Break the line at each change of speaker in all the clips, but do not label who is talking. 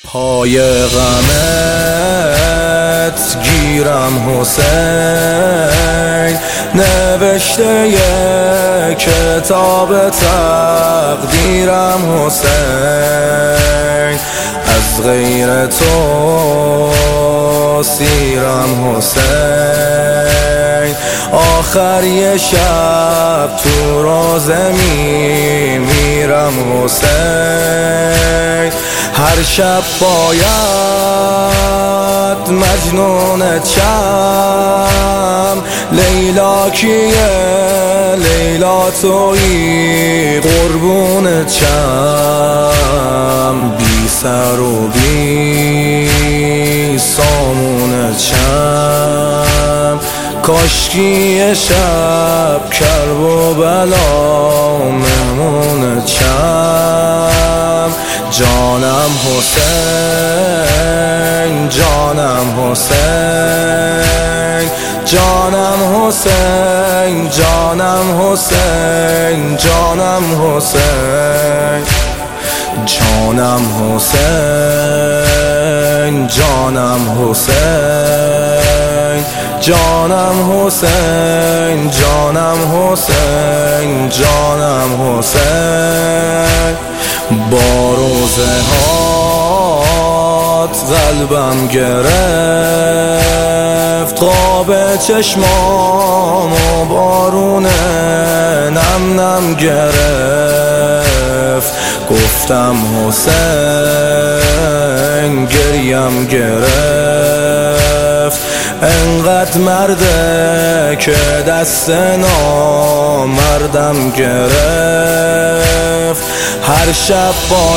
پای غمت گیرم حسین، نوشته کتاب تقدیرم حسین، از غیر تو سیرم حسین، آخر یه شب تو روزه میمیرم حسین، هر شب باید مجنون چم، لیلا کیه لیلا تویی قربون چم، بی سر و بی سامون چم، کاشکی شب کرب و بلا مهمون چم، جانم حسین جانم حسین، جانم حسین جانم حسین، جانم حسین، جانم حسین جانم حسین، جانم حسین جانم حسین، جانم حسین، با روزه هات قلبم گرفت قاب چشمام و بارون نم نم گرفت، گفتم حسین گریم گرفت، انقدر مرده که دست نامردم گرفت، هر شب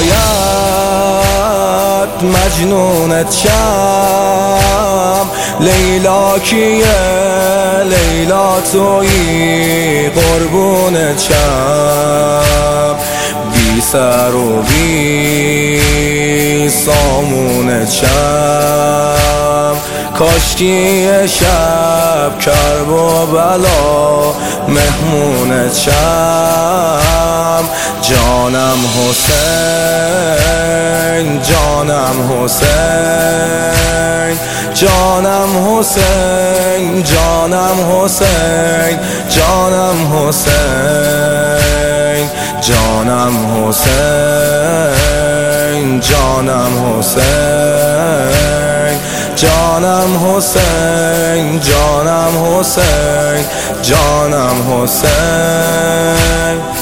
باید مجنونت شم، لیلا کیه لیلا تویی قربون چم، بی سر و بی سامون چم، کاشکی شب کرب و بلا مهمون چم، جانم حسین جانم حسین، جانم حسین جانم حسین، جانم حسین، جانم حسین جانم حسین، جانم حسین جانم حسین، جانم حسین.